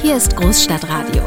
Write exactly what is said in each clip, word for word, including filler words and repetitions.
Hier ist Großstadtradio.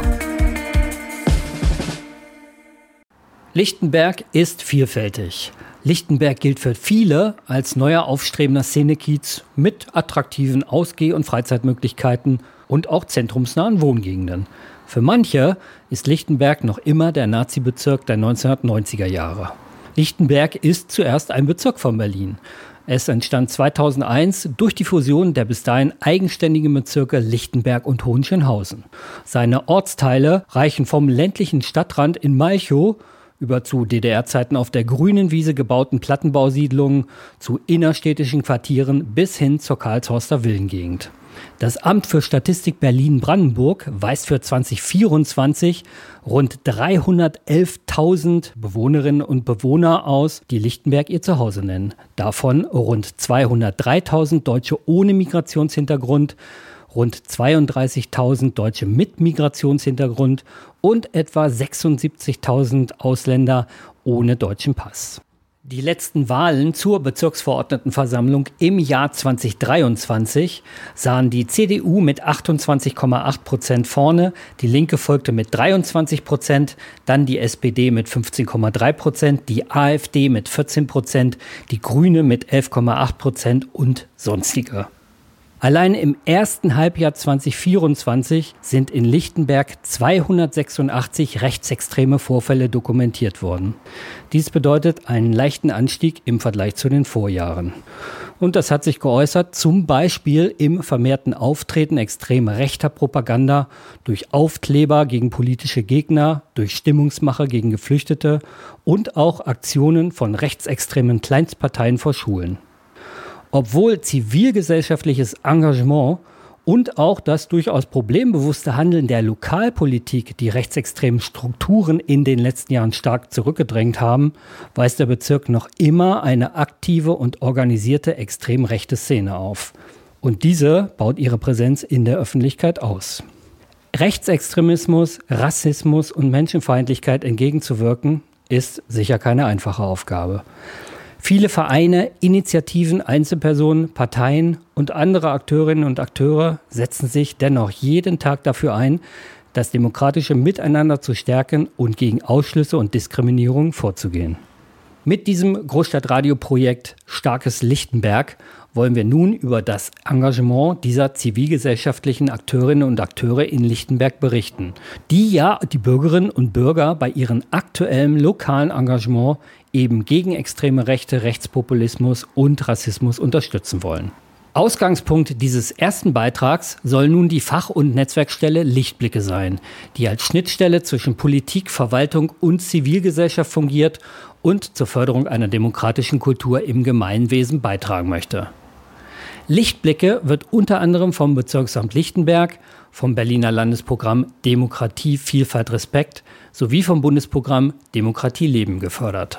Lichtenberg ist vielfältig. Lichtenberg gilt für viele als neuer aufstrebender Szenekiez mit attraktiven Ausgeh- und Freizeitmöglichkeiten und auch zentrumsnahen Wohngegenden. Für manche ist Lichtenberg noch immer der Nazi-Bezirk der neunzehnhundertneunziger Jahre. Lichtenberg ist zuerst ein Bezirk von Berlin. Es entstand zweitausendeins durch die Fusion der bis dahin eigenständigen Bezirke Lichtenberg und Hohenschönhausen. Seine Ortsteile reichen vom ländlichen Stadtrand in Malchow über zu D D R-Zeiten auf der grünen Wiese gebauten Plattenbausiedlungen, zu innerstädtischen Quartieren bis hin zur Karlshorster Villengegend. Das Amt für Statistik Berlin-Brandenburg weist für zwanzig vierundzwanzig rund dreihundertelftausend Bewohnerinnen und Bewohner aus, die Lichtenberg ihr Zuhause nennen. Davon rund zweihundertdreitausend Deutsche ohne Migrationshintergrund, rund zweiunddreißigtausend Deutsche mit Migrationshintergrund und etwa sechsundsiebzigtausend Ausländer ohne deutschen Pass. Die letzten Wahlen zur Bezirksverordnetenversammlung im Jahr zweitausenddreiundzwanzig sahen die C D U mit achtundzwanzig Komma acht Prozent vorne, die Linke folgte mit dreiundzwanzig Prozent, dann die S P D mit fünfzehn Komma drei Prozent, die A f D mit vierzehn Prozent, die Grüne mit elf Komma acht Prozent und sonstige. Allein im ersten Halbjahr zwanzig vierundzwanzig sind in Lichtenberg zweihundertsechsundachtzig rechtsextreme Vorfälle dokumentiert worden. Dies bedeutet einen leichten Anstieg im Vergleich zu den Vorjahren. Und das hat sich geäußert zum Beispiel im vermehrten Auftreten extrem rechter Propaganda durch Aufkleber gegen politische Gegner, durch Stimmungsmache gegen Geflüchtete und auch Aktionen von rechtsextremen Kleinstparteien vor Schulen. Obwohl zivilgesellschaftliches Engagement und auch das durchaus problembewusste Handeln der Lokalpolitik die rechtsextremen Strukturen in den letzten Jahren stark zurückgedrängt haben, weist der Bezirk noch immer eine aktive und organisierte extrem rechte Szene auf. Und diese baut ihre Präsenz in der Öffentlichkeit aus. Rechtsextremismus, Rassismus und Menschenfeindlichkeit entgegenzuwirken, ist sicher keine einfache Aufgabe. Viele Vereine, Initiativen, Einzelpersonen, Parteien und andere Akteurinnen und Akteure setzen sich dennoch jeden Tag dafür ein, das demokratische Miteinander zu stärken und gegen Ausschlüsse und Diskriminierung vorzugehen. Mit diesem Großstadtradio-Projekt Starkes Lichtenberg wollen wir nun über das Engagement dieser zivilgesellschaftlichen Akteurinnen und Akteure in Lichtenberg berichten, die ja die Bürgerinnen und Bürger bei ihrem aktuellen lokalen Engagement eben gegen extreme Rechte, Rechtspopulismus und Rassismus unterstützen wollen. Ausgangspunkt dieses ersten Beitrags soll nun die Fach- und Netzwerkstelle Lichtblicke sein, die als Schnittstelle zwischen Politik, Verwaltung und Zivilgesellschaft fungiert und zur Förderung einer demokratischen Kultur im Gemeinwesen beitragen möchte. Lichtblicke wird unter anderem vom Bezirksamt Lichtenberg, vom Berliner Landesprogramm Demokratie, Vielfalt, Respekt sowie vom Bundesprogramm Demokratie Leben gefördert.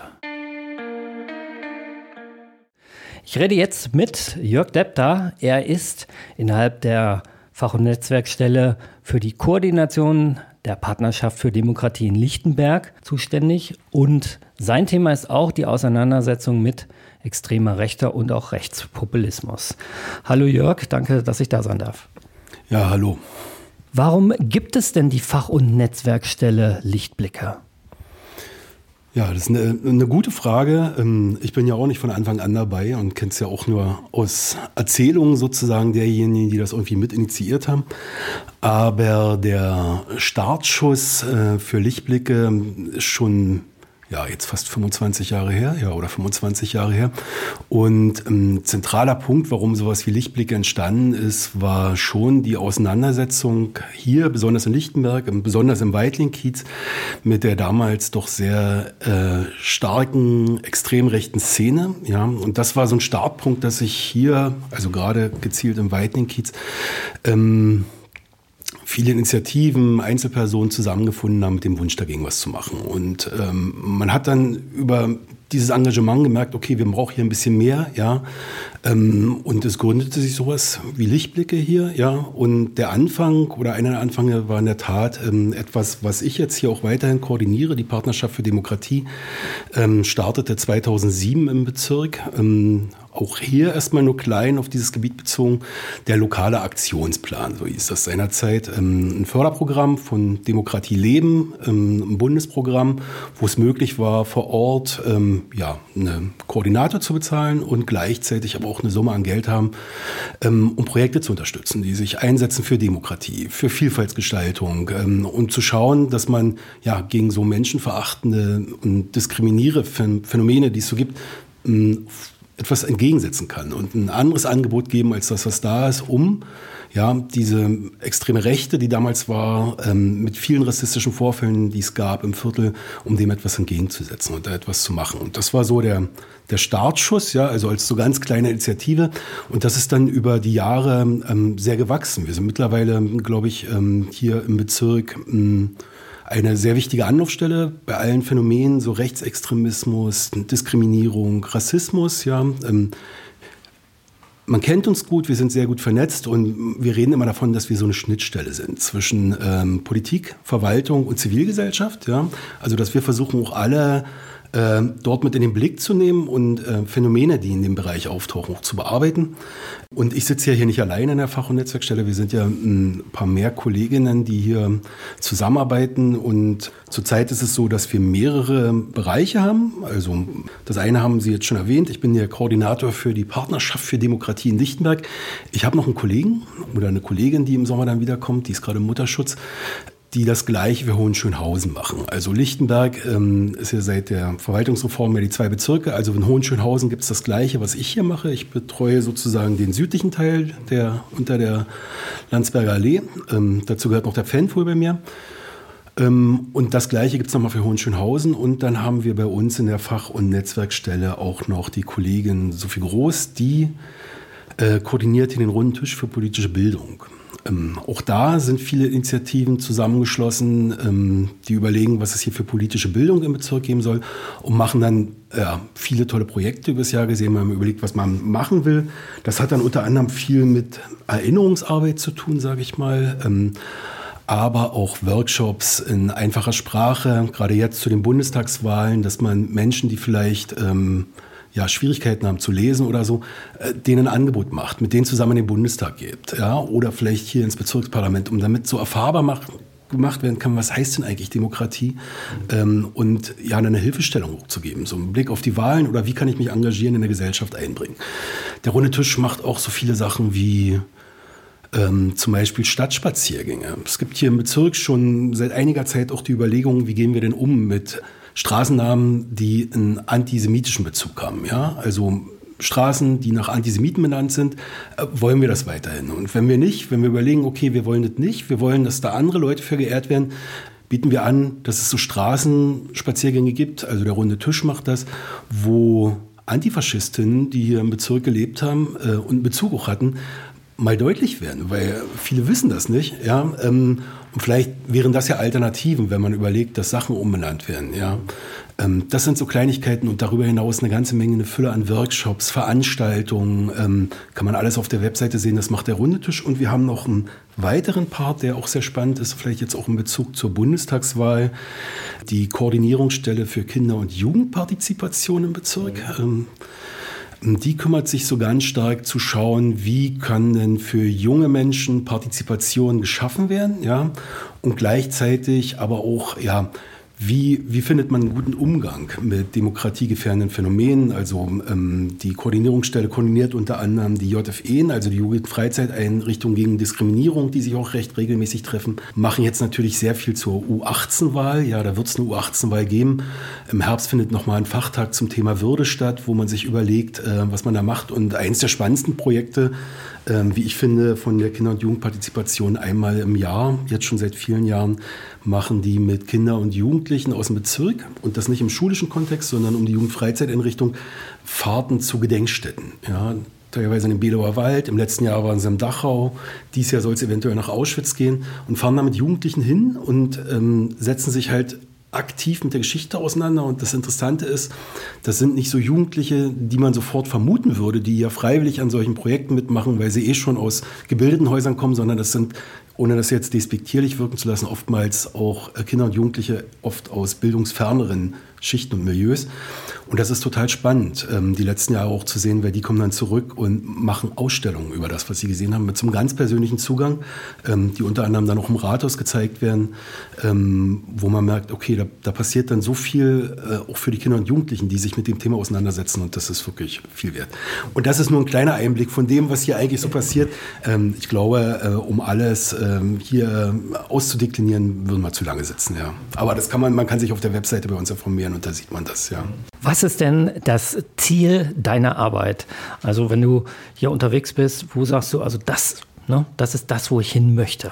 Ich rede jetzt mit Jörg Depter. Er ist innerhalb der Fach- und Netzwerkstelle für die Koordination der Partnerschaft für Demokratie in Lichtenberg zuständig. Und sein Thema ist auch die Auseinandersetzung mit extremer Rechter und auch Rechtspopulismus. Hallo Jörg, danke, dass ich da sein darf. Ja, hallo. Warum gibt es denn die Fach- und Netzwerkstelle Lichtblicke? Ja, das ist eine, eine gute Frage. Ich bin ja auch nicht von Anfang an dabei und kenne es ja auch nur aus Erzählungen sozusagen derjenigen, die das irgendwie mit initiiert haben. Aber der Startschuss für Lichtblicke ist schon ja, jetzt fast fünfundzwanzig Jahre her, ja, oder fünfundzwanzig Jahre her. Und ein ähm, zentraler Punkt, warum sowas wie Lichtblicke entstanden ist, war schon die Auseinandersetzung hier, besonders in Lichtenberg, besonders im Weidling-Kiez, mit der damals doch sehr äh, starken, extrem rechten Szene. Ja, und das war so ein Startpunkt, dass ich hier, also gerade gezielt im Weidling-Kiez, ähm, viele Initiativen, Einzelpersonen zusammengefunden haben mit dem Wunsch, dagegen was zu machen. Und ähm, man hat dann über dieses Engagement gemerkt, okay, wir brauchen hier ein bisschen mehr, ja. Ähm, und es gründete sich sowas wie Lichtblicke hier, ja. Und der Anfang oder einer der Anfänge war in der Tat ähm, etwas, was ich jetzt hier auch weiterhin koordiniere. Die Partnerschaft für Demokratie ähm, startete zweitausendsieben im Bezirk. Ähm, auch hier erstmal nur klein auf dieses Gebiet bezogen, der lokale Aktionsplan, so hieß das seinerzeit. Ein Förderprogramm von Demokratie leben, ein Bundesprogramm, wo es möglich war, vor Ort ja, einen Koordinator zu bezahlen und gleichzeitig aber auch eine Summe an Geld haben, um Projekte zu unterstützen, die sich einsetzen für Demokratie, für Vielfaltsgestaltung und zu schauen, dass man ja gegen so menschenverachtende und diskriminierende Phänomene, die es so gibt, etwas entgegensetzen kann und ein anderes Angebot geben als das, was da ist, um ja, diese extreme Rechte, die damals war, ähm, mit vielen rassistischen Vorfällen, die es gab im Viertel, um dem etwas entgegenzusetzen und da etwas zu machen. Und das war so der, der Startschuss, ja, also als so ganz kleine Initiative. Und das ist dann über die Jahre ähm, sehr gewachsen. Wir sind mittlerweile, glaube ich, ähm, hier im Bezirk ähm, eine sehr wichtige Anlaufstelle bei allen Phänomenen, so Rechtsextremismus, Diskriminierung, Rassismus, ja. Ähm, Man kennt uns gut, wir sind sehr gut vernetzt und wir reden immer davon, dass wir so eine Schnittstelle sind zwischen ähm, Politik, Verwaltung und Zivilgesellschaft. Ja? Also dass wir versuchen auch alle äh, dort mit in den Blick zu nehmen und äh, Phänomene, die in dem Bereich auftauchen, auch zu bearbeiten. Und ich sitze ja hier nicht alleine in der Fach- und Netzwerkstelle. Wir sind ja ein paar mehr Kolleginnen, die hier zusammenarbeiten. Und zurzeit ist es so, dass wir mehrere Bereiche haben. Also das eine haben Sie jetzt schon erwähnt. Ich bin der Koordinator für die Partnerschaft für Demokratie in Lichtenberg. Ich habe noch einen Kollegen oder eine Kollegin, die im Sommer dann wiederkommt. Die ist gerade im Mutterschutz, die das Gleiche für Hohenschönhausen machen. Also Lichtenberg ähm, ist ja seit der Verwaltungsreform ja die zwei Bezirke. Also in Hohenschönhausen gibt es das Gleiche, was ich hier mache. Ich betreue sozusagen den südlichen Teil der unter der Landsberger Allee. Ähm, dazu gehört noch der Pfännpool bei mir. Ähm, und das Gleiche gibt es nochmal für Hohenschönhausen. Und dann haben wir bei uns in der Fach- und Netzwerkstelle auch noch die Kollegin Sophie Groß, die äh, koordiniert hier den runden Tisch für politische Bildung. Ähm, auch da sind viele Initiativen zusammengeschlossen, ähm, die überlegen, was es hier für politische Bildung im Bezirk geben soll und machen dann ja, viele tolle Projekte übers Jahr gesehen. Man überlegt, was man machen will. Das hat dann unter anderem viel mit Erinnerungsarbeit zu tun, sage ich mal. Ähm, aber auch Workshops in einfacher Sprache, gerade jetzt zu den Bundestagswahlen, dass man Menschen, die vielleicht ähm, ja, Schwierigkeiten haben zu lesen oder so, äh, denen ein Angebot macht, mit denen zusammen in den Bundestag geht, ja, oder vielleicht hier ins Bezirksparlament, um damit so erfahrbar macht, gemacht werden kann, was heißt denn eigentlich Demokratie, ähm, und ja, eine Hilfestellung zu geben, so einen Blick auf die Wahlen oder wie kann ich mich engagieren, in der Gesellschaft einbringen. Der Runde Tisch macht auch so viele Sachen wie ähm, zum Beispiel Stadtspaziergänge. Es gibt hier im Bezirk schon seit einiger Zeit auch die Überlegung, wie gehen wir denn um mit Straßennamen, die einen antisemitischen Bezug haben, ja, also Straßen, die nach Antisemiten benannt sind, äh, wollen wir das weiterhin. Und wenn wir nicht, wenn wir überlegen, okay, wir wollen das nicht, wir wollen, dass da andere Leute für geehrt werden, bieten wir an, dass es so Straßenspaziergänge gibt, also der Runde Tisch macht das, wo Antifaschistinnen, die hier im Bezirk gelebt haben äh, und Bezug auch hatten, mal deutlich werden, weil viele wissen das nicht, ja, ähm, und vielleicht wären das ja Alternativen, wenn man überlegt, dass Sachen umbenannt werden, ja. Ähm, das sind so Kleinigkeiten und darüber hinaus eine ganze Menge, eine Fülle an Workshops, Veranstaltungen, ähm, kann man alles auf der Webseite sehen, das macht der Runde Tisch. Und wir haben noch einen weiteren Part, der auch sehr spannend ist, vielleicht jetzt auch in Bezug zur Bundestagswahl, die Koordinierungsstelle für Kinder- und Jugendpartizipation im Bezirk. Ähm, Die kümmert sich so ganz stark zu schauen, wie kann denn für junge Menschen Partizipation geschaffen werden, ja, und gleichzeitig aber auch, ja, Wie, wie findet man einen guten Umgang mit demokratiegefährdenden Phänomenen? Also ähm, die Koordinierungsstelle koordiniert unter anderem die J F E, also die Jugendfreizeiteinrichtung gegen Diskriminierung, die sich auch recht regelmäßig treffen, machen jetzt natürlich sehr viel zur U achtzehn Wahl. Ja, da wird es eine U achtzehn Wahl geben. Im Herbst findet nochmal ein Fachtag zum Thema Würde statt, wo man sich überlegt, äh, was man da macht. Und eines der spannendsten Projekte, äh, wie ich finde, von der Kinder- und Jugendpartizipation einmal im Jahr, jetzt schon seit vielen Jahren, machen die mit Kinder und Jugendlichen aus dem Bezirk und das nicht im schulischen Kontext, sondern um die Jugendfreizeiteinrichtung, Fahrten zu Gedenkstätten. Ja, teilweise in den Belower Wald, im letzten Jahr waren sie im Dachau, dieses Jahr soll es eventuell nach Auschwitz gehen und fahren da mit Jugendlichen hin und ähm, setzen sich halt aktiv mit der Geschichte auseinander. Und das Interessante ist, das sind nicht so Jugendliche, die man sofort vermuten würde, die ja freiwillig an solchen Projekten mitmachen, weil sie eh schon aus gebildeten Häusern kommen, sondern das sind, ohne das jetzt despektierlich wirken zu lassen, oftmals auch Kinder und Jugendliche, oft aus bildungsferneren Schichten und Milieus. Und das ist total spannend, ähm, die letzten Jahre auch zu sehen, weil die kommen dann zurück und machen Ausstellungen über das, was sie gesehen haben, mit so einem ganz persönlichen Zugang, ähm, die unter anderem dann auch im Rathaus gezeigt werden, ähm, wo man merkt, okay, da, da passiert dann so viel, äh, auch für die Kinder und Jugendlichen, die sich mit dem Thema auseinandersetzen, und das ist wirklich viel wert. Und das ist nur ein kleiner Einblick von dem, was hier eigentlich so passiert. Ähm, ich glaube, äh, um alles ähm, hier äh, auszudeklinieren, würden wir zu lange sitzen, ja. Aber das kann man, man kann sich auf der Webseite bei uns informieren und da sieht man das, ja. Was ist denn das Ziel deiner Arbeit? Also wenn du hier unterwegs bist, wo sagst du, also das, ne, das ist das, wo ich hin möchte?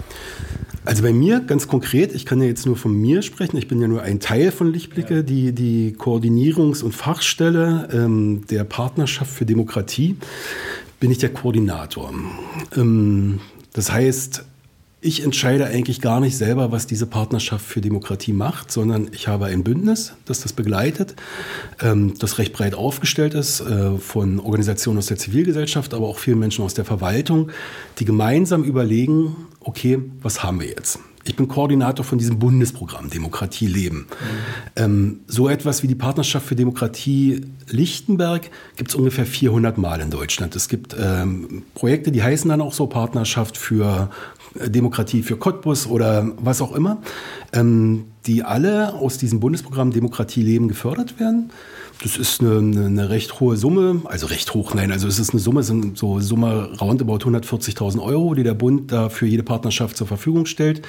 Also bei mir ganz konkret, ich kann ja jetzt nur von mir sprechen, ich bin ja nur ein Teil von Lichtblicke, ja. die, die Koordinierungs- und Fachstelle ähm, der Partnerschaft für Demokratie, bin ich der Koordinator. Ähm, das heißt, ich entscheide eigentlich gar nicht selber, was diese Partnerschaft für Demokratie macht, sondern ich habe ein Bündnis, das das begleitet, ähm, das recht breit aufgestellt ist, äh, von Organisationen aus der Zivilgesellschaft, aber auch vielen Menschen aus der Verwaltung, die gemeinsam überlegen, okay, was haben wir jetzt? Ich bin Koordinator von diesem Bundesprogramm Demokratie leben. Mhm. Ähm, so etwas wie die Partnerschaft für Demokratie Lichtenberg gibt es ungefähr vierhundert Mal in Deutschland. Es gibt ähm, Projekte, die heißen dann auch so Partnerschaft für Demokratie für Cottbus oder was auch immer, ähm, die alle aus diesem Bundesprogramm Demokratie leben gefördert werden. Das ist eine, eine, eine recht hohe Summe, also recht hoch, nein, also es ist eine Summe, sind so Summe roundabout hundertvierzigtausend Euro, die der Bund da für jede Partnerschaft zur Verfügung stellt.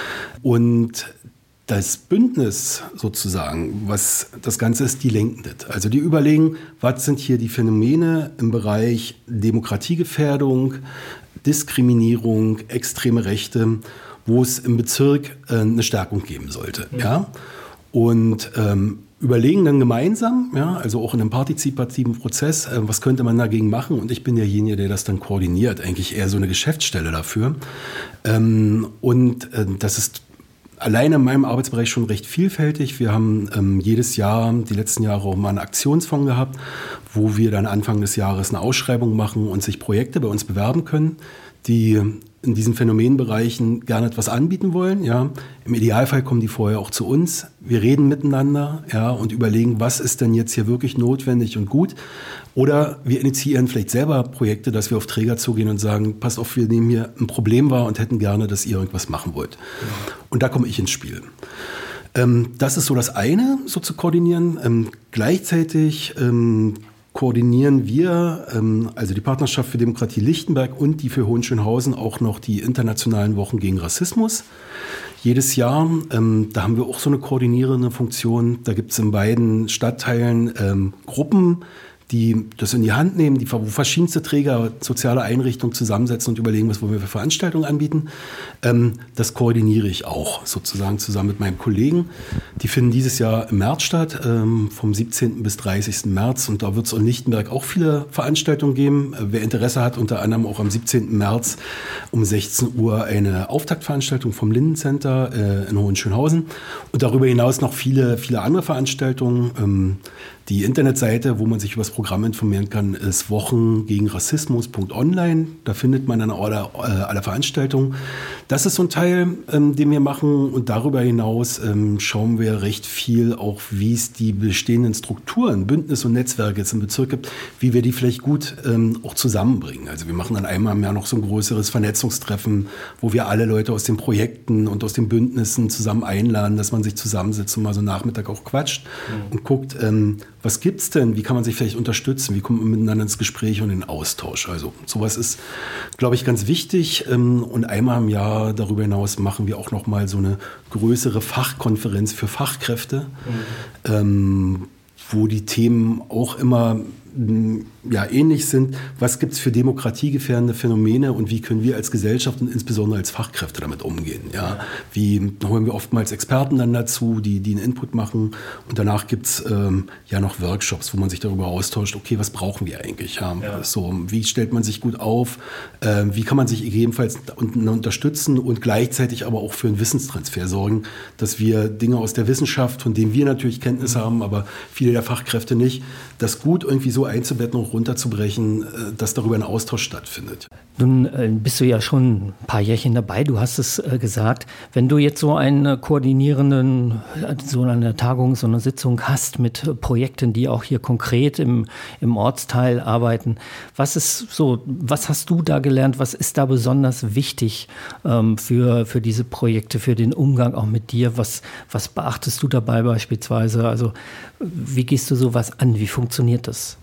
Und das Bündnis sozusagen, was das Ganze ist, die lenken das. Also die überlegen, was sind hier die Phänomene im Bereich Demokratiegefährdung, Diskriminierung, extreme Rechte, wo es im Bezirk äh, eine Stärkung geben sollte. Mhm. Ja? Und ähm, überlegen dann gemeinsam, ja, also auch in einem partizipativen Prozess, äh, was könnte man dagegen machen. Und ich bin derjenige, der das dann koordiniert, eigentlich eher so eine Geschäftsstelle dafür. Ähm, und äh, das ist alleine in meinem Arbeitsbereich schon recht vielfältig. Wir haben ähm, jedes Jahr, die letzten Jahre auch mal einen Aktionsfonds gehabt, wo wir dann Anfang des Jahres eine Ausschreibung machen und sich Projekte bei uns bewerben können, die in diesen Phänomenbereichen gerne etwas anbieten wollen. Ja. Im Idealfall kommen die vorher auch zu uns. Wir reden miteinander, ja, und überlegen, was ist denn jetzt hier wirklich notwendig und gut. Oder wir initiieren vielleicht selber Projekte, dass wir auf Träger zugehen und sagen, passt auf, wir nehmen hier ein Problem wahr und hätten gerne, dass ihr irgendwas machen wollt. Ja. Und da komme ich ins Spiel. Ähm, das ist so das eine, so zu koordinieren. Ähm, gleichzeitig ähm, koordinieren wir, ähm, also die Partnerschaft für Demokratie Lichtenberg und die für Hohenschönhausen, auch noch die internationalen Wochen gegen Rassismus. Jedes Jahr, ähm, da haben wir auch so eine koordinierende Funktion. Da gibt es in beiden Stadtteilen ähm, Gruppen, die das in die Hand nehmen, die wo verschiedenste Träger, soziale Einrichtungen zusammensetzen und überlegen, was wollen wir für Veranstaltungen anbieten. Ähm, das koordiniere ich auch sozusagen zusammen mit meinem Kollegen. Die finden dieses Jahr im März statt, ähm, vom siebzehnten bis dreißigsten März. Und da wird es in Lichtenberg auch viele Veranstaltungen geben. Äh, wer Interesse hat, unter anderem auch am siebzehnten März um sechzehn Uhr eine Auftaktveranstaltung vom Lindencenter äh, in Hohenschönhausen. Und darüber hinaus noch viele, viele andere Veranstaltungen. Ähm, Die Internetseite, wo man sich über das Programm informieren kann, ist wochen gegen rassismus punkt online. Da findet man dann alle, alle Veranstaltungen. Das ist so ein Teil, ähm, den wir machen. Und darüber hinaus ähm, schauen wir recht viel auch, wie es die bestehenden Strukturen, Bündnisse und Netzwerke jetzt im Bezirk gibt, wie wir die vielleicht gut ähm, auch zusammenbringen. Also wir machen dann einmal im Jahr noch so ein größeres Vernetzungstreffen, wo wir alle Leute aus den Projekten und aus den Bündnissen zusammen einladen, dass man sich zusammensitzt und mal so Nachmittag auch quatscht mhm. und guckt, ähm, was gibt's denn? Wie kann man sich vielleicht unterstützen? Wie kommt man miteinander ins Gespräch und in den Austausch? Also sowas ist, glaube ich, ganz wichtig. Und einmal im Jahr darüber hinaus machen wir auch noch mal so eine größere Fachkonferenz für Fachkräfte, mhm. ähm, wo die Themen auch immer ja, ähnlich sind. Was gibt es für demokratiegefährdende Phänomene und wie können wir als Gesellschaft und insbesondere als Fachkräfte damit umgehen? Ja? Wie holen wir oftmals Experten dann dazu, die, die einen Input machen, und danach gibt es ähm, ja noch Workshops, wo man sich darüber austauscht, okay, was brauchen wir eigentlich? Ja? Ja. So, wie stellt man sich gut auf? Äh, wie kann man sich gegebenenfalls unterstützen und gleichzeitig aber auch für einen Wissenstransfer sorgen, dass wir Dinge aus der Wissenschaft, von denen wir natürlich Kenntnis mhm. haben, aber viele der Fachkräfte nicht, das gut irgendwie so so einzubetten und runterzubrechen, äh, dass darüber ein Austausch stattfindet. Nun äh, bist du ja schon ein paar Jährchen dabei, du hast es äh, gesagt. Wenn du jetzt so einen koordinierenden, so eine Tagung, so eine Sitzung hast mit äh, Projekten, die auch hier konkret im, im Ortsteil arbeiten, was ist so, was hast du da gelernt, was ist da besonders wichtig ähm, für, für diese Projekte, für den Umgang auch mit dir? Was, was beachtest du dabei beispielsweise? Also wie gehst du sowas an? Wie funktioniert das?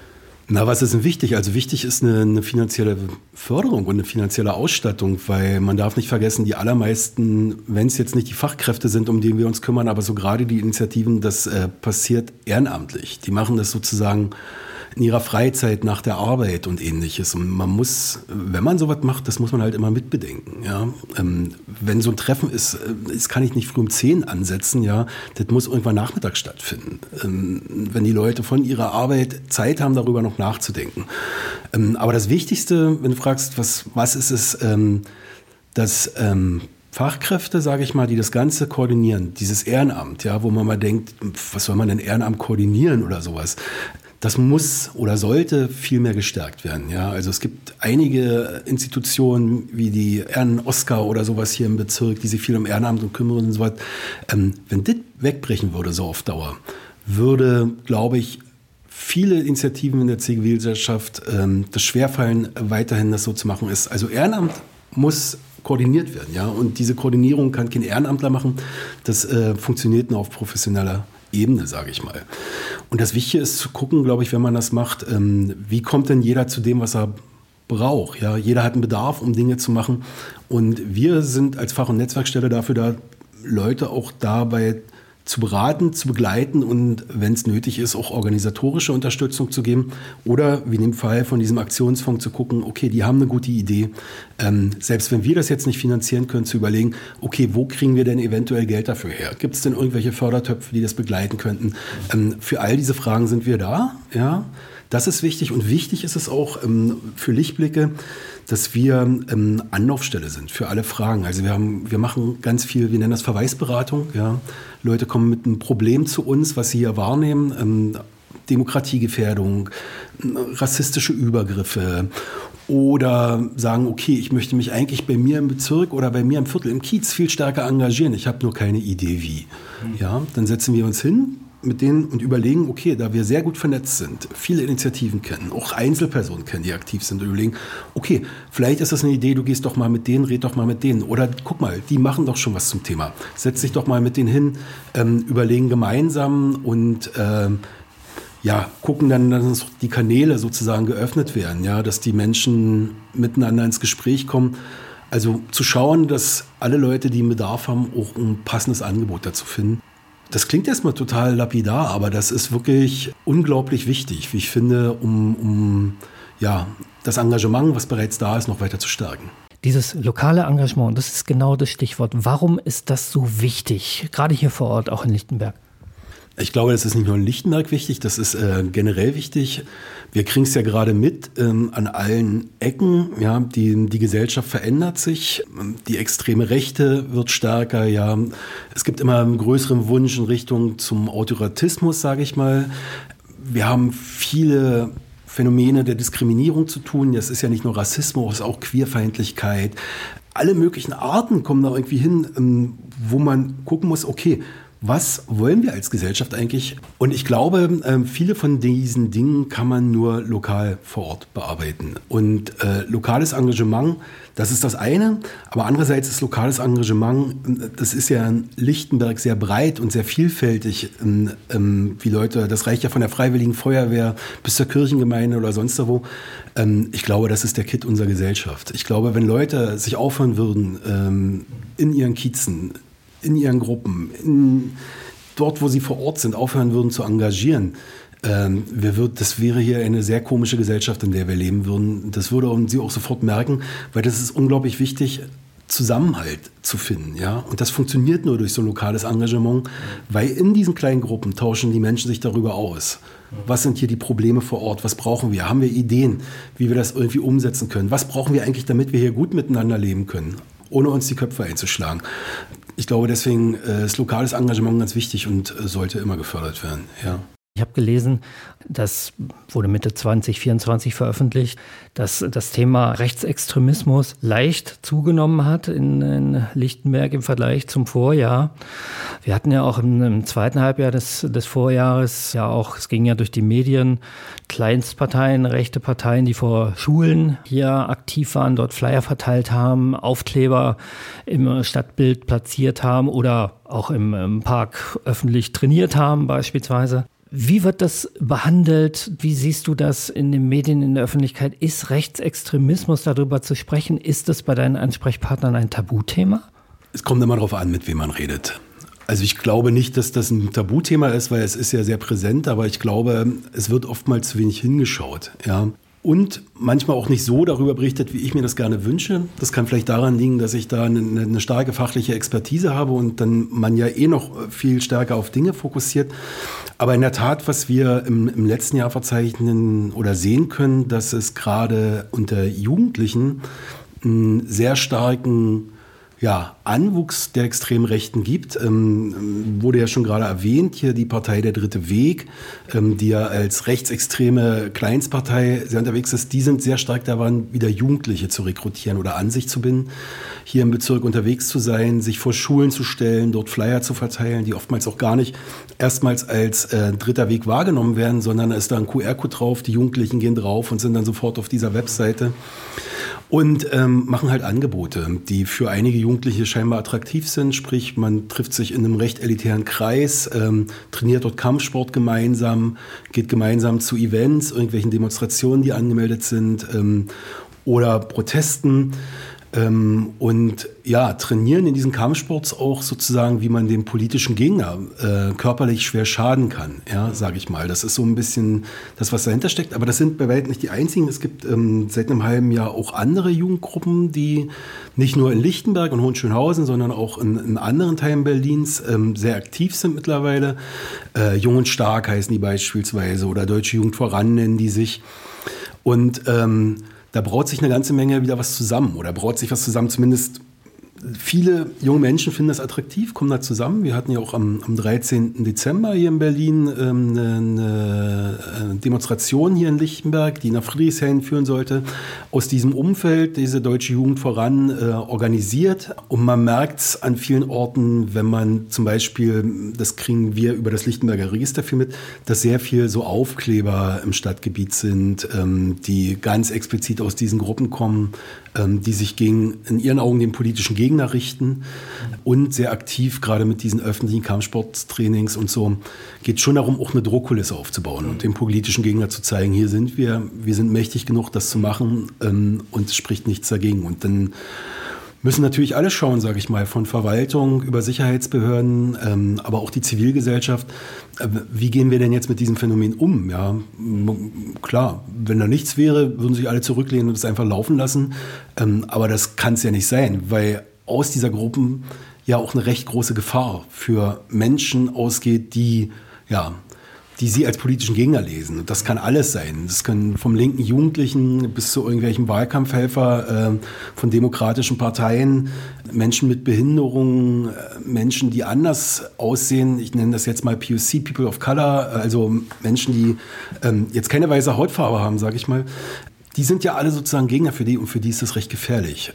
Na, was ist denn wichtig? Also wichtig ist eine, eine finanzielle Förderung und eine finanzielle Ausstattung, weil man darf nicht vergessen, die allermeisten, wenn es jetzt nicht die Fachkräfte sind, um die wir uns kümmern, aber so gerade die Initiativen, das äh, passiert ehrenamtlich. Die machen das sozusagen in ihrer Freizeit nach der Arbeit und Ähnliches. Und man muss, wenn man sowas macht, das muss man halt immer mitbedenken. Ja? Ähm, wenn so ein Treffen ist, das kann ich nicht früh um zehn ansetzen, ja, das muss irgendwann nachmittags stattfinden. Ähm, wenn die Leute von ihrer Arbeit Zeit haben, darüber noch nachzudenken. Ähm, aber das Wichtigste, wenn du fragst, was, was ist es, ähm, dass ähm, Fachkräfte, sage ich mal, die das Ganze koordinieren, dieses Ehrenamt, ja, wo man mal denkt, was soll man denn Ehrenamt koordinieren oder sowas? Das muss oder sollte viel mehr gestärkt werden. Ja, also es gibt einige Institutionen wie die Ehren-Oscar oder sowas hier im Bezirk, die sich viel um Ehrenamt und kümmern und so was. Ähm, wenn das wegbrechen würde, so auf Dauer, würde, glaube ich, viele Initiativen in der Zivilgesellschaft ähm, das schwerfallen, weiterhin das so zu machen ist. Also Ehrenamt muss koordiniert werden, ja, und diese Koordinierung kann kein Ehrenamtler machen. Das äh, funktioniert nur auf professioneller Ebene, sage ich mal. Und das Wichtige ist zu gucken, glaube ich, wenn man das macht, ähm, wie kommt denn jeder zu dem, was er braucht? Ja, jeder hat einen Bedarf, um Dinge zu machen. Und wir sind als Fach- und Netzwerkstelle dafür da, Leute auch dabei zu beraten, zu begleiten und, wenn es nötig ist, auch organisatorische Unterstützung zu geben. Oder wie in dem Fall von diesem Aktionsfonds zu gucken, okay, die haben eine gute Idee. Ähm, selbst wenn wir das jetzt nicht finanzieren können, zu überlegen, okay, wo kriegen wir denn eventuell Geld dafür her? Gibt es denn irgendwelche Fördertöpfe, die das begleiten könnten? Ähm, für all diese Fragen sind wir da, ja. Das ist wichtig und wichtig ist es auch ähm, für Lichtblicke, dass wir ähm, Anlaufstelle sind für alle Fragen. Also wir haben, wir machen ganz viel, wir nennen das Verweisberatung. Ja. Leute kommen mit einem Problem zu uns, was sie hier wahrnehmen, ähm, Demokratiegefährdung, rassistische Übergriffe oder sagen, okay, ich möchte mich eigentlich bei mir im Bezirk oder bei mir im Viertel, im Kiez viel stärker engagieren. Ich habe nur keine Idee wie. Ja, dann setzen wir uns hin mit denen und überlegen, okay, da wir sehr gut vernetzt sind, viele Initiativen kennen, auch Einzelpersonen kennen, die aktiv sind, und überlegen, okay, vielleicht ist das eine Idee, du gehst doch mal mit denen, red doch mal mit denen. Oder guck mal, die machen doch schon was zum Thema. Setz dich doch mal mit denen hin, ähm, überlegen gemeinsam und ähm, ja, gucken dann, dass die Kanäle sozusagen geöffnet werden, ja, dass die Menschen miteinander ins Gespräch kommen. Also zu schauen, dass alle Leute, die einen Bedarf haben, auch ein passendes Angebot dazu finden. Das klingt erstmal total lapidar, aber das ist wirklich unglaublich wichtig, wie ich finde, um, um ja, das Engagement, was bereits da ist, noch weiter zu stärken. Dieses lokale Engagement, das ist genau das Stichwort. Warum ist das so wichtig, gerade hier vor Ort, auch in Lichtenberg? Ich glaube, das ist nicht nur in Lichtenberg wichtig, das ist äh, generell wichtig. Wir kriegen es ja gerade mit ähm, an allen Ecken. Ja, die, die Gesellschaft verändert sich, die extreme Rechte wird stärker. Ja, es gibt immer einen größeren Wunsch in Richtung zum Autoritarismus, sage ich mal. Wir haben viele Phänomene der Diskriminierung zu tun. Das ist ja nicht nur Rassismus, es ist auch Queerfeindlichkeit. Alle möglichen Arten kommen da irgendwie hin, ähm, wo man gucken muss, okay, was wollen wir als Gesellschaft eigentlich? Und ich glaube, viele von diesen Dingen kann man nur lokal vor Ort bearbeiten. Und äh, lokales Engagement, das ist das eine. Aber andererseits ist lokales Engagement, das ist ja in Lichtenberg sehr breit und sehr vielfältig. Ähm, wie Leute, das reicht ja von der Freiwilligen Feuerwehr bis zur Kirchengemeinde oder sonst wo. Ähm, ich glaube, das ist der Kit unserer Gesellschaft. Ich glaube, wenn Leute sich aufhören würden, ähm, in ihren Kiezen, in ihren Gruppen, in, dort, wo sie vor Ort sind, aufhören würden zu engagieren. Ähm, wir würd, das wäre hier eine sehr komische Gesellschaft, in der wir leben würden. Das würde sie auch sofort merken, weil das ist unglaublich wichtig, Zusammenhalt zu finden. Ja? Und das funktioniert nur durch so ein lokales Engagement, weil in diesen kleinen Gruppen tauschen die Menschen sich darüber aus. Was sind hier die Probleme vor Ort? Was brauchen wir? Haben wir Ideen, wie wir das irgendwie umsetzen können? Was brauchen wir eigentlich, damit wir hier gut miteinander leben können, ohne uns die Köpfe einzuschlagen? Ich glaube, deswegen äh, ist lokales Engagement ganz wichtig und äh, sollte immer gefördert werden. Ja. Ich habe gelesen, das wurde Mitte zwanzig vierundzwanzig veröffentlicht, dass das Thema Rechtsextremismus leicht zugenommen hat in, in Lichtenberg im Vergleich zum Vorjahr. Wir hatten ja auch im, im zweiten Halbjahr des, des Vorjahres ja auch, es ging ja durch die Medien, Kleinstparteien, rechte Parteien, die vor Schulen hier aktiv waren, dort Flyer verteilt haben, Aufkleber im Stadtbild platziert haben oder auch im, im Park öffentlich trainiert haben beispielsweise. Wie wird das behandelt? Wie siehst du das in den Medien, in der Öffentlichkeit? Ist Rechtsextremismus, darüber zu sprechen, ist das bei deinen Ansprechpartnern ein Tabuthema? Es kommt immer darauf an, mit wem man redet. Also ich glaube nicht, dass das ein Tabuthema ist, weil es ist ja sehr präsent, aber ich glaube, es wird oftmals zu wenig hingeschaut, ja. Und manchmal auch nicht so darüber berichtet, wie ich mir das gerne wünsche. Das kann vielleicht daran liegen, dass ich da eine, eine starke fachliche Expertise habe und dann man ja eh noch viel stärker auf Dinge fokussiert. Aber in der Tat, was wir im, im letzten Jahr verzeichnen oder sehen können, dass es gerade unter Jugendlichen einen sehr starken ja, Anwuchs der extremen Rechten gibt. Ähm, wurde ja schon gerade erwähnt, hier die Partei Der Dritte Weg, ähm, die ja als rechtsextreme Kleinstpartei sehr unterwegs ist. Die sind sehr stark daran, wieder Jugendliche zu rekrutieren oder an sich zu binden, hier im Bezirk unterwegs zu sein, sich vor Schulen zu stellen, dort Flyer zu verteilen, die oftmals auch gar nicht erstmals als äh, Dritter Weg wahrgenommen werden, sondern ist da ein Q R-Code drauf, die Jugendlichen gehen drauf und sind dann sofort auf dieser Webseite. Und ähm, machen halt Angebote, die für einige Jugendliche scheinbar attraktiv sind. Sprich, man trifft sich in einem recht elitären Kreis, ähm, trainiert dort Kampfsport gemeinsam, geht gemeinsam zu Events, irgendwelchen Demonstrationen, die angemeldet sind ähm, oder Protesten. Ähm, und ja, trainieren in diesen Kampfsports auch sozusagen, wie man dem politischen Gegner äh, körperlich schwer schaden kann, ja, sage ich mal. Das ist so ein bisschen das, was dahinter steckt. Aber das sind bei weitem nicht die einzigen. Es gibt ähm, seit einem halben Jahr auch andere Jugendgruppen, die nicht nur in Lichtenberg und Hohenschönhausen, sondern auch in, in anderen Teilen Berlins ähm, sehr aktiv sind mittlerweile. Äh, Jung und Stark heißen die beispielsweise oder Deutsche Jugend voran nennen die sich. Und ähm, da braut sich eine ganze Menge wieder was zusammen oder braut sich was zusammen, zumindest viele junge Menschen finden das attraktiv, kommen da zusammen. Wir hatten ja auch am, am dreizehnten Dezember hier in Berlin ähm, eine, eine Demonstration hier in Lichtenberg, die nach Friedrichshain führen sollte. Aus diesem Umfeld, diese Deutsche Jugend voran, äh, organisiert. Und man merkt es an vielen Orten, wenn man zum Beispiel, das kriegen wir über das Lichtenberger Register viel mit, dass sehr viel so Aufkleber im Stadtgebiet sind, ähm, die ganz explizit aus diesen Gruppen kommen, ähm, die sich gegen, in ihren Augen, den politischen Gegner Gegner richten und sehr aktiv, gerade mit diesen öffentlichen Kampfsporttrainings und so, geht schon darum, auch eine Drohkulisse aufzubauen und dem politischen Gegner zu zeigen, hier sind wir, wir sind mächtig genug, das zu machen ähm, und es spricht nichts dagegen. Und dann müssen natürlich alle schauen, sage ich mal, von Verwaltung über Sicherheitsbehörden, ähm, aber auch die Zivilgesellschaft. Äh, wie gehen wir denn jetzt mit diesem Phänomen um? Ja, m- klar, wenn da nichts wäre, würden sich alle zurücklehnen und es einfach laufen lassen. Ähm, aber das kann es ja nicht sein, weil aus dieser Gruppen ja auch eine recht große Gefahr für Menschen ausgeht, die ja die sie als politischen Gegner lesen. Und das kann alles sein. Das können vom linken Jugendlichen bis zu irgendwelchen Wahlkampfhelfer, äh, von demokratischen Parteien, Menschen mit Behinderungen, äh, Menschen, die anders aussehen. Ich nenne das jetzt mal P O C, People of Color, also Menschen, die ähm, jetzt keine weiße Hautfarbe haben, sage ich mal. Die sind ja alle sozusagen Gegner für die und für die ist das recht gefährlich.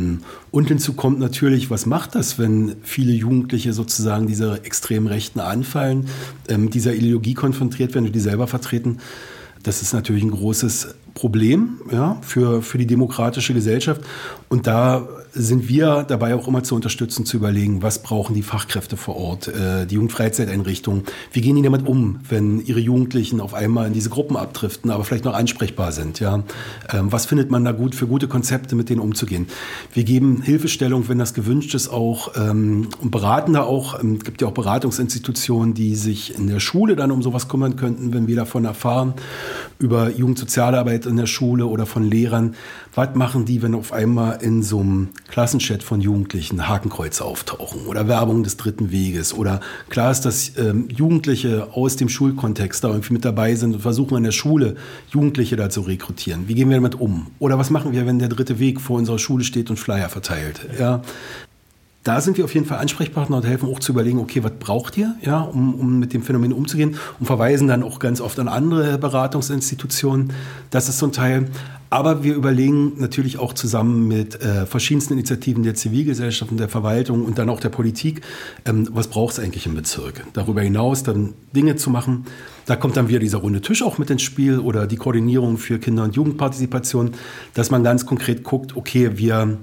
Und hinzu kommt natürlich, was macht das, wenn viele Jugendliche sozusagen dieser extremen Rechten anfallen, dieser Ideologie konfrontiert werden und die selber vertreten? Das ist natürlich ein großes Problem, ja, für, für die demokratische Gesellschaft. Und da sind wir dabei auch immer zu unterstützen, zu überlegen, was brauchen die Fachkräfte vor Ort, äh, die Jugendfreizeiteinrichtungen, wie gehen die damit um, wenn ihre Jugendlichen auf einmal in diese Gruppen abdriften, aber vielleicht noch ansprechbar sind, ja. Ähm, was findet man da gut für gute Konzepte, mit denen umzugehen? Wir geben Hilfestellung, wenn das gewünscht ist, auch ähm, und beraten da auch. Es ähm, gibt ja auch Beratungsinstitutionen, die sich in der Schule dann um sowas kümmern könnten, wenn wir davon erfahren, über Jugendsozialarbeit in der Schule oder von Lehrern. Was machen die, wenn auf einmal in so einem Klassenchat von Jugendlichen Hakenkreuze auftauchen oder Werbung des dritten Weges? Oder klar ist, dass ähm, Jugendliche aus dem Schulkontext da irgendwie mit dabei sind und versuchen an der Schule Jugendliche da zu rekrutieren. Wie gehen wir damit um? Oder was machen wir, wenn der dritte Weg vor unserer Schule steht und Flyer verteilt? Ja. da sind wir auf jeden Fall Ansprechpartner und helfen auch zu überlegen, okay, was braucht ihr, ja, um, um mit dem Phänomen umzugehen, und verweisen dann auch ganz oft an andere Beratungsinstitutionen. Das ist so ein Teil. Aber wir überlegen natürlich auch zusammen mit äh, verschiedensten Initiativen der Zivilgesellschaft und der Verwaltung und dann auch der Politik, ähm, was braucht es eigentlich im Bezirk? Darüber hinaus dann Dinge zu machen. Da kommt dann wieder dieser runde Tisch auch mit ins Spiel oder die Koordinierung für Kinder- und Jugendpartizipation, dass man ganz konkret guckt, okay, wir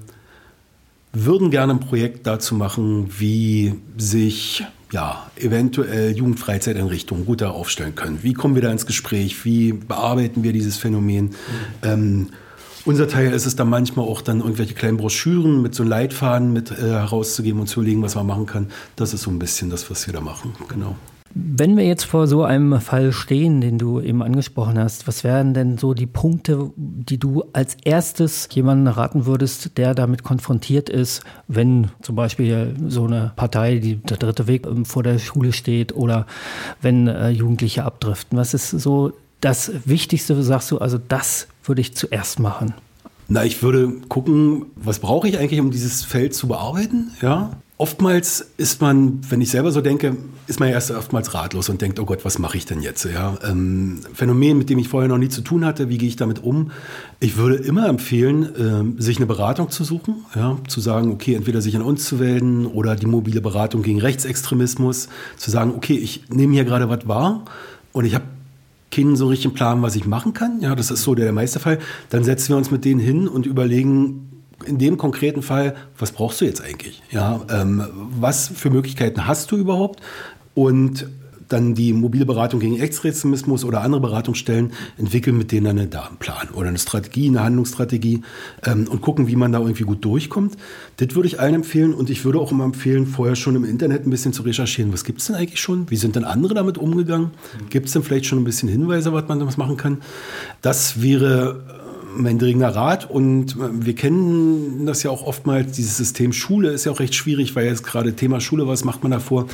würden gerne ein Projekt dazu machen, wie sich ja, eventuell Jugendfreizeiteinrichtungen gut da aufstellen können. Wie kommen wir da ins Gespräch? Wie bearbeiten wir dieses Phänomen? Mhm. Ähm, unser Teil ist es dann manchmal auch dann irgendwelche kleinen Broschüren mit so einem Leitfaden mit äh, herauszugeben und zu überlegen, was man machen kann. Das ist so ein bisschen das, was wir da machen. Genau. Wenn wir jetzt vor so einem Fall stehen, den du eben angesprochen hast, was wären denn so die Punkte, die du als erstes jemandem raten würdest, der damit konfrontiert ist, wenn zum Beispiel so eine Partei, die der dritte Weg vor der Schule steht, oder wenn äh, Jugendliche abdriften? Was ist so das Wichtigste, sagst du, also das würde ich zuerst machen? Na, ich würde gucken, was brauche ich eigentlich, um dieses Feld zu bearbeiten, ja? Oftmals ist man, wenn ich selber so denke, ist man erst oftmals ratlos und denkt, oh Gott, was mache ich denn jetzt? Ja, ähm, Phänomen, mit dem ich vorher noch nie zu tun hatte, wie gehe ich damit um? Ich würde immer empfehlen, ähm, sich eine Beratung zu suchen, ja, zu sagen, okay, entweder sich an uns zu wenden oder die mobile Beratung gegen Rechtsextremismus, zu sagen, okay, ich nehme hier gerade was wahr und ich habe keinen so richtigen Plan, was ich machen kann. Ja, das ist so der, der meiste Fall. Dann setzen wir uns mit denen hin und überlegen, in dem konkreten Fall, was brauchst du jetzt eigentlich? Ja, ähm, was für Möglichkeiten hast du überhaupt? Und dann die mobile Beratung gegen Rechtsextremismus oder andere Beratungsstellen entwickeln mit denen einen Plan oder eine Strategie, eine Handlungsstrategie ähm, und gucken, wie man da irgendwie gut durchkommt. Das würde ich allen empfehlen, und ich würde auch immer empfehlen, vorher schon im Internet ein bisschen zu recherchieren. Was gibt es denn eigentlich schon? Wie sind denn andere damit umgegangen? Gibt es denn vielleicht schon ein bisschen Hinweise, was man damit machen kann? Das wäre mein dringender Rat, und wir kennen das ja auch oftmals, dieses System Schule ist ja auch recht schwierig, weil jetzt gerade Thema Schule, was macht man davor,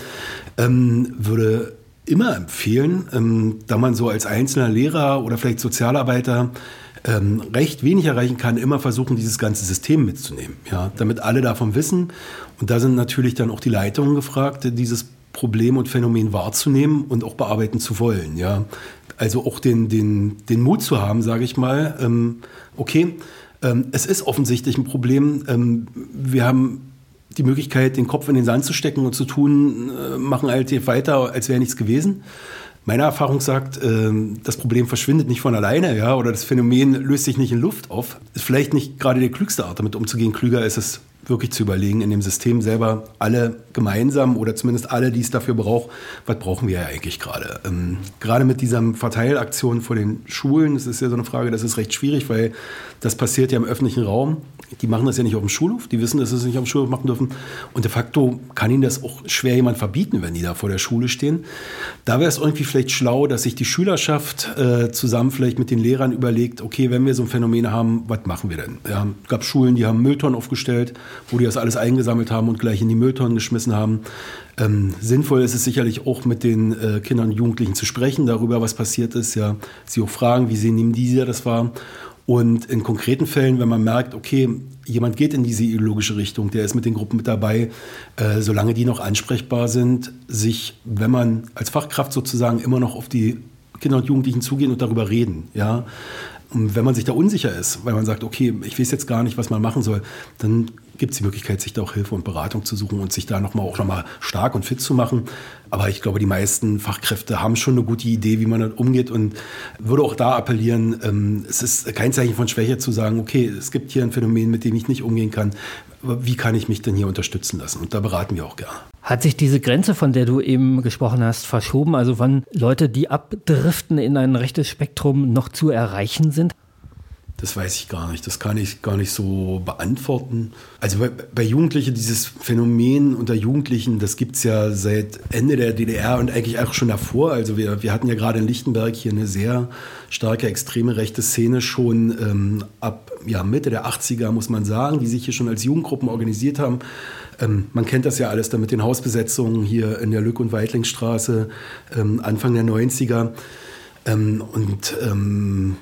ähm, würde immer empfehlen, ähm, da man so als einzelner Lehrer oder vielleicht Sozialarbeiter ähm, recht wenig erreichen kann, immer versuchen, dieses ganze System mitzunehmen, ja, damit alle davon wissen, und da sind natürlich dann auch die Leitungen gefragt, dieses Problem und Phänomen wahrzunehmen und auch bearbeiten zu wollen, ja. Also auch den, den, den Mut zu haben, sage ich mal, ähm, okay, ähm, es ist offensichtlich ein Problem. Ähm, wir haben die Möglichkeit, den Kopf in den Sand zu stecken und zu tun, äh, machen halt weiter, als wäre nichts gewesen. Meine Erfahrung sagt, äh, das Problem verschwindet nicht von alleine, ja, oder das Phänomen löst sich nicht in Luft auf. Ist vielleicht nicht gerade die klügste Art, damit umzugehen. Klüger ist es, wirklich zu überlegen, in dem System selber alle gemeinsam oder zumindest alle, die es dafür braucht, was brauchen wir ja eigentlich gerade. Ähm, gerade mit dieser Verteilaktion vor den Schulen, das ist ja so eine Frage, das ist recht schwierig, weil das passiert ja im öffentlichen Raum. Die machen das ja nicht auf dem Schulhof, die wissen, dass sie es nicht auf dem Schulhof machen dürfen, und de facto kann ihnen das auch schwer jemand verbieten, wenn die da vor der Schule stehen. Da wäre es irgendwie vielleicht schlau, dass sich die Schülerschaft äh, zusammen vielleicht mit den Lehrern überlegt, okay, wenn wir so ein Phänomen haben, was machen wir denn? Ja, es gab Schulen, die haben Mülltonnen aufgestellt, wo die das alles eingesammelt haben und gleich in die Mülltonnen geschmissen haben. Ähm, sinnvoll ist es sicherlich auch, mit den äh, Kindern und Jugendlichen zu sprechen, darüber, was passiert ist, ja, sie auch fragen, wie sie nehmen die das wahr. Und in konkreten Fällen, wenn man merkt, okay, jemand geht in diese ideologische Richtung, der ist mit den Gruppen mit dabei, äh, solange die noch ansprechbar sind, sich, wenn man als Fachkraft sozusagen immer noch auf die Kinder und Jugendlichen zugehen und darüber reden, ja. Und wenn man sich da unsicher ist, weil man sagt, okay, ich weiß jetzt gar nicht, was man machen soll, dann gibt es die Möglichkeit, sich da auch Hilfe und Beratung zu suchen und sich da noch mal, auch nochmal stark und fit zu machen. Aber ich glaube, die meisten Fachkräfte haben schon eine gute Idee, wie man damit umgeht, und würde auch da appellieren, ähm, es ist kein Zeichen von Schwäche zu sagen, okay, es gibt hier ein Phänomen, mit dem ich nicht umgehen kann. Wie kann ich mich denn hier unterstützen lassen? Und da beraten wir auch gerne. Hat sich diese Grenze, von der du eben gesprochen hast, verschoben? Also wann Leute, die abdriften in ein rechtes Spektrum, noch zu erreichen sind? Das weiß ich gar nicht. Das kann ich gar nicht so beantworten. Also bei, bei Jugendlichen, dieses Phänomen unter Jugendlichen, das gibt es ja seit Ende der D D R und eigentlich auch schon davor. Also wir, wir hatten ja gerade in Lichtenberg hier eine sehr starke extreme rechte Szene schon ähm, ab ja, Mitte der achtziger, muss man sagen, die sich hier schon als Jugendgruppen organisiert haben. Ähm, man kennt das ja alles da mit den Hausbesetzungen hier in der Lück- und Weitlingstraße, ähm, Anfang der neunziger. Ähm, und ähm,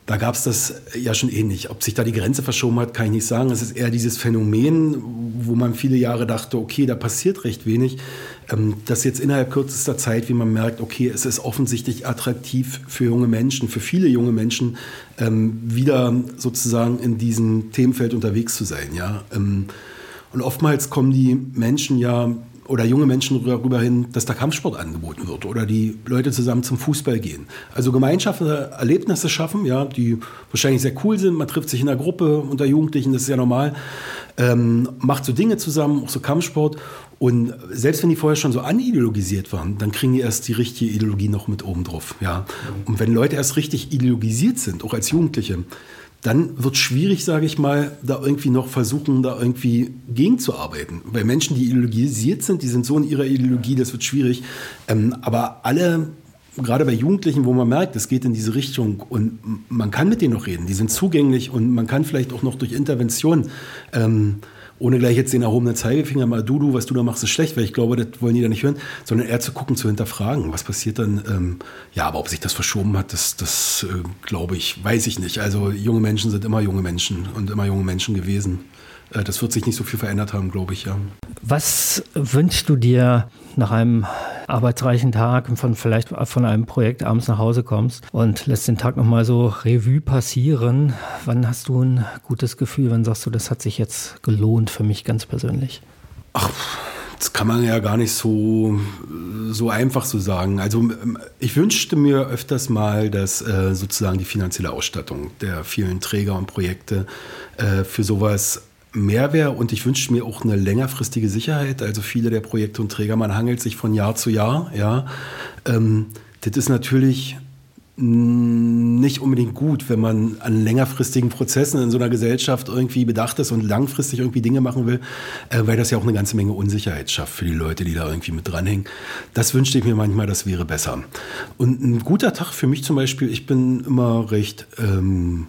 Da gab es das ja schon ähnlich. Ob sich da die Grenze verschoben hat, kann ich nicht sagen. Es ist eher dieses Phänomen, wo man viele Jahre dachte, okay, da passiert recht wenig, dass jetzt innerhalb kürzester Zeit, wie man merkt, okay, es ist offensichtlich attraktiv für junge Menschen, für viele junge Menschen, wieder sozusagen in diesem Themenfeld unterwegs zu sein. Ja? Und oftmals kommen die Menschen ja oder junge Menschen darüber hin, dass da Kampfsport angeboten wird oder die Leute zusammen zum Fußball gehen. Also gemeinschaftliche Erlebnisse schaffen, ja, die wahrscheinlich sehr cool sind. Man trifft sich in einer Gruppe unter Jugendlichen, das ist ja normal. Ähm, macht so Dinge zusammen, auch so Kampfsport. Und selbst wenn die vorher schon so anideologisiert waren, dann kriegen die erst die richtige Ideologie noch mit oben drauf. Ja. Und wenn Leute erst richtig ideologisiert sind, auch als Jugendliche, dann wird es schwierig, sage ich mal, da irgendwie noch versuchen, da irgendwie gegenzuarbeiten. Weil Menschen, die ideologisiert sind, die sind so in ihrer Ideologie, das wird schwierig. Ähm, aber alle, gerade bei Jugendlichen, wo man merkt, es geht in diese Richtung und man kann mit denen noch reden, die sind zugänglich und man kann vielleicht auch noch durch Intervention, ähm, ohne gleich jetzt den erhobenen Zeigefinger, mal du, du, was du da machst, ist schlecht, weil ich glaube, das wollen die da nicht hören, sondern eher zu gucken, zu hinterfragen, was passiert dann. Ähm, ja, aber ob sich das verschoben hat, das, das äh, glaube ich, weiß ich nicht. Also junge Menschen sind immer junge Menschen und immer junge Menschen gewesen. Äh, das wird sich nicht so viel verändert haben, glaube ich, ja. Was wünschst du dir nach einem arbeitsreichen Tag und von vielleicht von einem Projekt abends nach Hause kommst und lässt den Tag nochmal so Revue passieren? Wann hast du ein gutes Gefühl? Wann sagst du, das hat sich jetzt gelohnt für mich ganz persönlich? Ach, das kann man ja gar nicht so, so einfach so sagen. Also ich wünschte mir öfters mal, dass äh, sozusagen die finanzielle Ausstattung der vielen Träger und Projekte äh, für sowas mehr wäre und ich wünsche mir auch eine längerfristige Sicherheit. Also viele der Projekte und Träger, man hangelt sich von Jahr zu Jahr. Ja. Ähm, das ist natürlich nicht unbedingt gut, wenn man an längerfristigen Prozessen in so einer Gesellschaft irgendwie bedacht ist und langfristig irgendwie Dinge machen will, äh, weil das ja auch eine ganze Menge Unsicherheit schafft für die Leute, die da irgendwie mit dranhängen. Das wünschte ich mir manchmal, das wäre besser. Und ein guter Tag für mich zum Beispiel, ich bin immer recht ähm,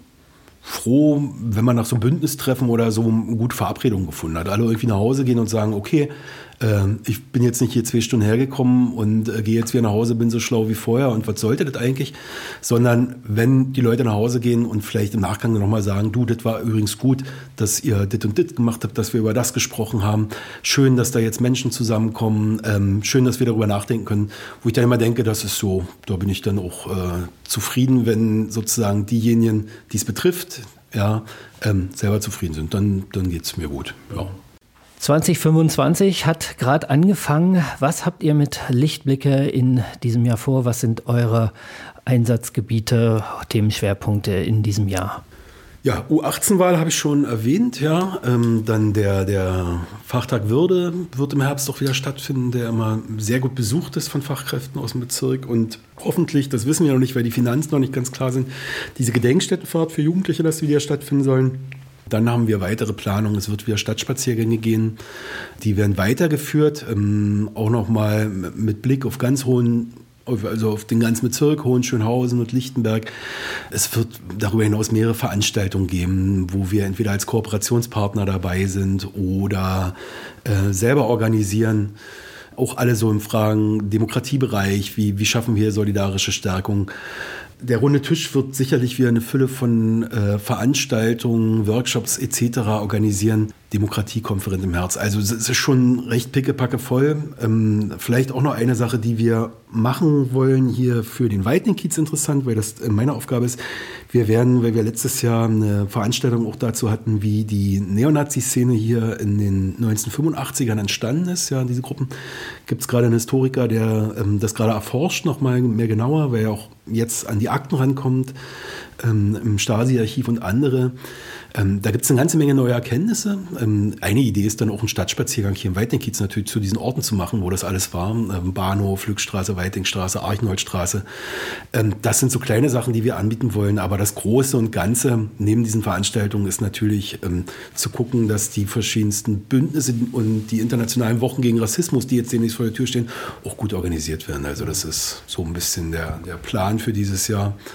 froh, wenn man nach so Bündnistreffen oder so eine gute Verabredung gefunden hat. Alle irgendwie nach Hause gehen und sagen, okay, äh, ich bin jetzt nicht hier zwei Stunden hergekommen und äh, gehe jetzt wieder nach Hause, bin so schlau wie vorher und was sollte das eigentlich? Sondern wenn die Leute nach Hause gehen und vielleicht im Nachgang nochmal sagen, du, das war übrigens gut, dass ihr dit und dit gemacht habt, dass wir über das gesprochen haben. Schön, dass da jetzt Menschen zusammenkommen. Ähm, schön, dass wir darüber nachdenken können. Wo ich dann immer denke, das ist so, da bin ich dann auch äh, zufrieden, wenn sozusagen diejenigen, die es betrifft, ja, ähm, selber zufrieden sind. Dann, dann geht es mir gut. Ja. zwanzig fünfundzwanzig hat gerade angefangen. Was habt ihr mit Lichtblicke in diesem Jahr vor? Was sind eure Einsatzgebiete, Themenschwerpunkte in diesem Jahr? Ja, U achtzehn-Wahl habe ich schon erwähnt, ja. Ähm, dann der, der Fachtag Würde wird im Herbst auch wieder stattfinden, der immer sehr gut besucht ist von Fachkräften aus dem Bezirk. Und hoffentlich, das wissen wir noch nicht, weil die Finanzen noch nicht ganz klar sind, diese Gedenkstättenfahrt für Jugendliche, dass die wieder stattfinden sollen. Dann haben wir weitere Planungen, es wird wieder Stadtspaziergänge gehen. Die werden weitergeführt, ähm, auch nochmal mit Blick auf ganz hohen, also auf den ganzen Bezirk, Hohenschönhausen und Lichtenberg. Es wird darüber hinaus mehrere Veranstaltungen geben, wo wir entweder als Kooperationspartner dabei sind oder äh, selber organisieren. Auch alle so in Fragen Demokratiebereich, wie, wie schaffen wir solidarische Stärkung. Der runde Tisch wird sicherlich wieder eine Fülle von äh, Veranstaltungen, Workshops et cetera organisieren. Demokratiekonferenz im Herz. Also es ist schon recht pickepacke voll. Ähm, vielleicht auch noch eine Sache, die wir machen wollen hier für den Weidling-Kiez interessant, weil das meine Aufgabe ist. Wir werden, weil wir letztes Jahr eine Veranstaltung auch dazu hatten, wie die Neonazi-Szene hier in den neunzehnhundertfünfundachtzigern entstanden ist. Ja, diese Gruppen gibt es gerade einen Historiker, der ähm, das gerade erforscht, noch mal mehr genauer, weil er auch jetzt an die Akten rankommt, ähm, im Stasi-Archiv und andere. Ähm, da gibt es eine ganze Menge neue Erkenntnisse. Ähm, eine Idee ist dann auch einen Stadtspaziergang hier im Weidling-Kiez natürlich zu diesen Orten zu machen, wo das alles war. Ähm, Bahnhof, Lückstraße, Weidlingstraße, Archenholzstraße. Ähm, das sind so kleine Sachen, die wir anbieten wollen. Aber das Große und Ganze neben diesen Veranstaltungen ist natürlich ähm, zu gucken, dass die verschiedensten Bündnisse und die internationalen Wochen gegen Rassismus, die jetzt demnächst vor der Tür stehen, auch gut organisiert werden. Also das ist so ein bisschen der, der Plan für dieses Jahr.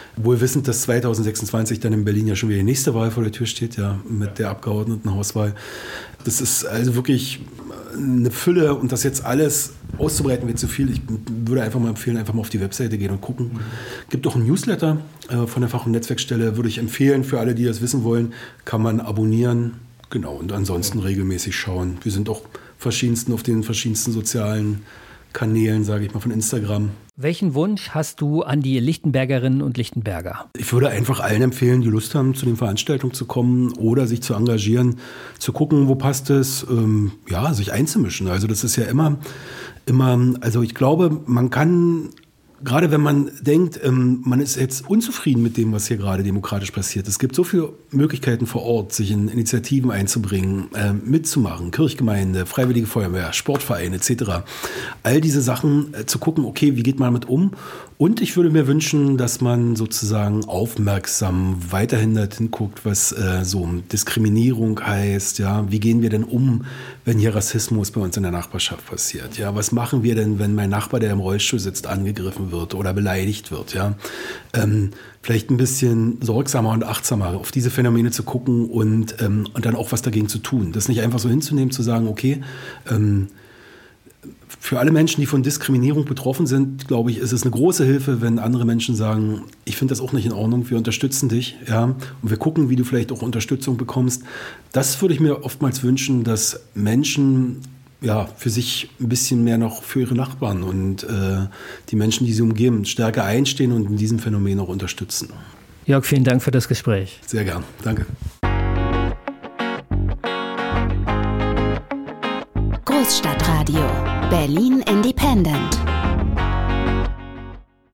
Wohl wissend, dass zwanzig sechsundzwanzig dann in Berlin ja schon wieder die nächste Wahl vor der Tür steht, ja, mit der Abgeordnetenhauswahl. Das ist also wirklich eine Fülle und das jetzt alles auszubreiten wird zu viel. Ich würde einfach mal empfehlen, einfach mal auf die Webseite gehen und gucken. Mhm. Gibt auch ein Newsletter äh, von der Fach- und Netzwerkstelle, würde ich empfehlen für alle, die das wissen wollen, kann man abonnieren. Genau, und ansonsten regelmäßig schauen. Wir sind auch verschiedensten auf den verschiedensten sozialen Kanälen, sage ich mal, von Instagram. Welchen Wunsch hast du an die Lichtenbergerinnen und Lichtenberger? Ich würde einfach allen empfehlen, die Lust haben, zu den Veranstaltungen zu kommen oder sich zu engagieren, zu gucken, wo passt es, ähm, ja, sich einzumischen. Also das ist ja immer, immer, also ich glaube, man kann, gerade wenn man denkt, ähm, man ist jetzt unzufrieden mit dem, was hier gerade demokratisch passiert. Es gibt so viele Möglichkeiten vor Ort, sich in Initiativen einzubringen, äh, mitzumachen, Kirchgemeinde, Freiwillige Feuerwehr, Sportvereine et cetera. All diese Sachen äh, zu gucken, okay, wie geht man damit um? Und ich würde mir wünschen, dass man sozusagen aufmerksam weiterhin dorthin guckt, was äh, so Diskriminierung heißt. Ja, wie gehen wir denn um, wenn hier Rassismus bei uns in der Nachbarschaft passiert? Ja, was machen wir denn, wenn mein Nachbar, der im Rollstuhl sitzt, angegriffen wird oder beleidigt wird? Ja, ähm, vielleicht ein bisschen sorgsamer und achtsamer auf diese Phänomene zu gucken und ähm, und dann auch was dagegen zu tun. Das nicht einfach so hinzunehmen, zu sagen, okay. Ähm, Für alle Menschen, die von Diskriminierung betroffen sind, glaube ich, ist es eine große Hilfe, wenn andere Menschen sagen, ich finde das auch nicht in Ordnung, wir unterstützen dich, ja, und wir gucken, wie du vielleicht auch Unterstützung bekommst. Das würde ich mir oftmals wünschen, dass Menschen ja für sich ein bisschen mehr noch für ihre Nachbarn und äh, die Menschen, die sie umgeben, stärker einstehen und in diesem Phänomen auch unterstützen. Jörg, vielen Dank für das Gespräch. Sehr gern, danke. Großstadtradio Berlin Independent.